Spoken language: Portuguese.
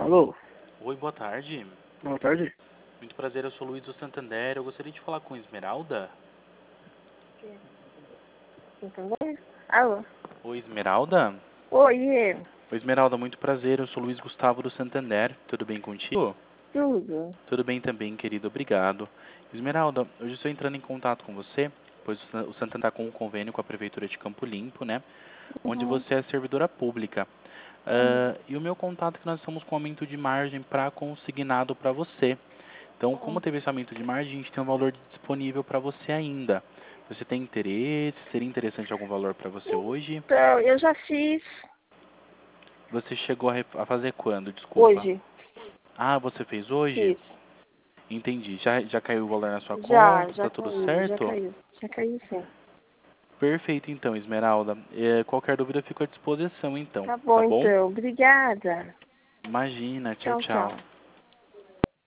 Alô? Oi, boa tarde. Boa tarde. Muito prazer, eu sou Luiz do Santander. Eu gostaria de falar com Esmeralda. Entendeu? Alô? Oi, Esmeralda? Oi, Oi, Esmeralda, muito prazer. Eu sou Luiz Gustavo do Santander. Tudo bem contigo? tudo. Tudo bem também, querido. Obrigado. Esmeralda, hoje eu estou entrando em contato com você, pois o Santander está com um convênio com a Prefeitura de Campo Limpo, né? Onde você é servidora pública. E o meu contato é que nós estamos com aumento de margem para consignado para você. Então, como teve esse aumento de margem, a gente tem um valor disponível para você ainda. Você tem interesse? Seria interessante algum valor para você hoje? Então, eu já fiz Você chegou a fazer quando? Desculpa. hoje. Ah, você fez hoje? Fiz. Entendi. Já caiu o valor na sua Já, conta? já Tá tudo caiu, já certo? caiu. Já caiu sim. Perfeito, então, Esmeralda. Qualquer dúvida eu fico à disposição, então. Tá Tá bom, bom? então. Obrigada. Imagina. Tchau, Tchau, tchau. tchau.